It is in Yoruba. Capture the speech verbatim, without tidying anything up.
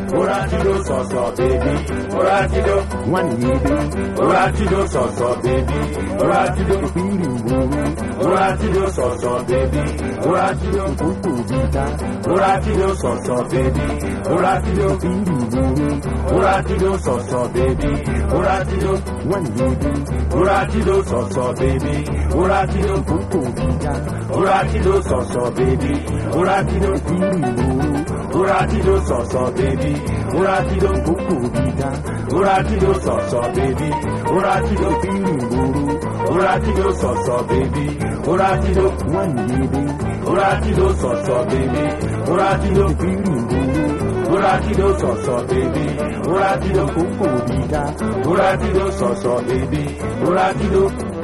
Uratido soso baby, uratido one baby, uratido soso baby, uratido feeling good, uratido soso baby, uratido kuku vita, uratido soso baby, uratido feeling good, uratido soso baby, uratido one baby, uratido soso baby, uratido kuku vita, uratido soso baby, uratido feeling good, uratido soso baby, uratido kuku vita, uratido soso baby, uratido feeling good, uratido soso baby, uratido one baby, uratido soso baby, uratido feeling good, uratido soso baby, uratido kuku vita, uratido soso baby, uratido